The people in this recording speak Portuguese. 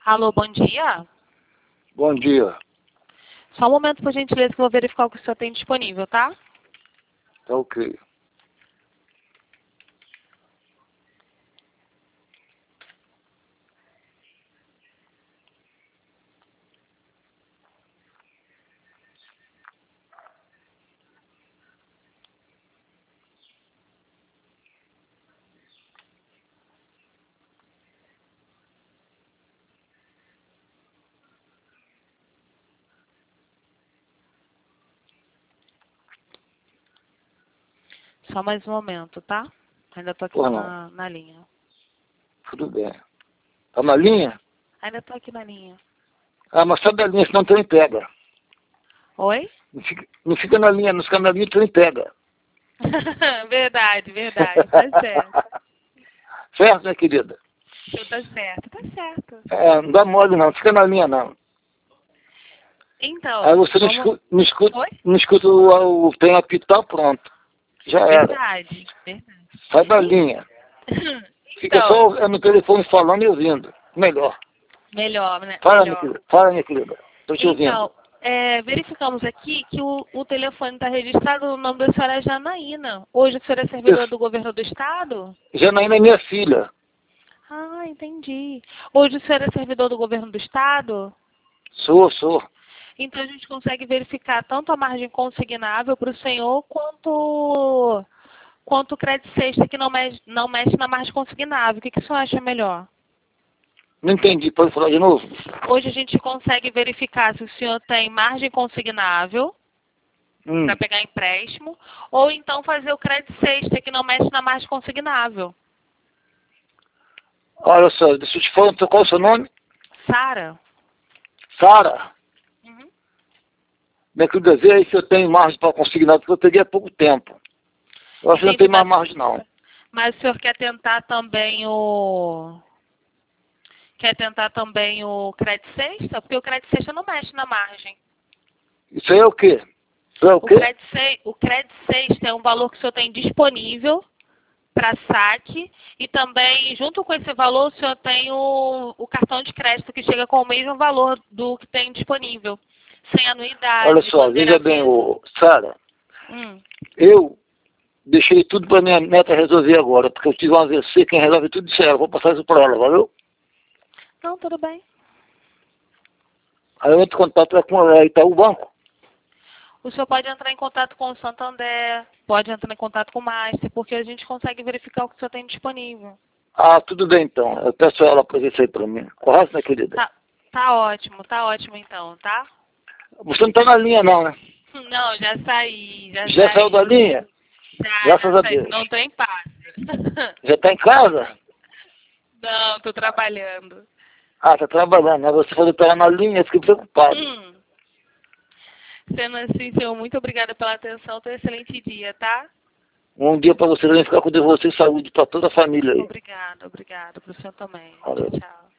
Alô, bom dia. Bom dia. Só um momento, por gentileza, que eu vou verificar o que o senhor tem disponível, tá? Tá ok. Só mais um momento, tá? Ainda tô aqui Por não. na linha. Tudo bem. Tá na linha? Ainda tô aqui na linha. Ah, mas sai da linha, senão o trem pega. Oi? Não fica na linha, não fica na linha, o trem pega. Verdade, tá certo. Certo, minha querida? Tá certo, tá certo. É, não dá mole não, fica na linha não. Então, Aí você não vamos... escuta, não escuta, Oi? não escuta o trem apitar, pronto. Já era. Verdade. Sai da linha. Fica Então, só no telefone falando e ouvindo. Melhor. melhor, né? Fala, minha Melhor. querida. Fala, minha querida. Tô te ouvindo. Então, verificamos aqui que o telefone está registrado no nome da senhora Janaína. Hoje a senhora é servidora do governo do estado? Janaína é minha filha. Ah, entendi. Hoje o senhor é servidor do governo do estado? Sou. Então a gente consegue verificar tanto a margem consignável para o senhor quanto o crédito sexta que não mexe na margem consignável. O que o senhor acha melhor? Não entendi. Pode falar de novo? Hoje a gente consegue verificar se o senhor tem margem consignável para pegar empréstimo, ou então fazer o crédito sexta, que não mexe na margem consignável. Olha só, deixa eu te falar, qual é o seu nome? Sara? Sara. Uhum. Minha querida, vê aí se eu tenho margem para consignar, porque eu peguei há pouco tempo. Eu acho que não tem mais margem, não. Mas o senhor quer tentar também o... Quer tentar também o crédito sexta? Porque o crédito sexta não mexe na margem. Isso aí é o quê? Isso é o quê? O crédito sexta é um valor que o senhor tem disponível para saque, e também, junto com esse valor, o senhor tem o cartão de crédito que chega com o mesmo valor do que tem disponível, sem anuidade. Olha só, veja bem, Sara, Hum. eu deixei tudo para minha neta resolver agora, porque eu tive um AVC, quem resolve tudo isso é ela. Vou passar isso para ela, valeu? Não, tudo bem. Aí eu entro em contato com ela, Itaú Banco. O senhor pode entrar em contato com o Santander, pode entrar em contato com o Master, porque a gente consegue verificar o que o senhor tem disponível. Ah, tudo bem então. Eu peço a ela para isso aí para mim. Correto, minha querida? Tá ótimo então, tá? Você não está na linha não, né? Não, já saí, Já saiu da linha? Graças a saí. Deus. Não tô em paz. Já está em casa? Não, tô trabalhando. Ah, tá trabalhando, né? Você falou para ela na linha, eu fiquei preocupado. Sendo assim, senhor, muito obrigada pela atenção. Tenha um excelente dia, tá? Um dia para você também ficar com Deus, você e saúde para toda a família aí. Obrigada. Para o senhor também. Valeu. Tchau.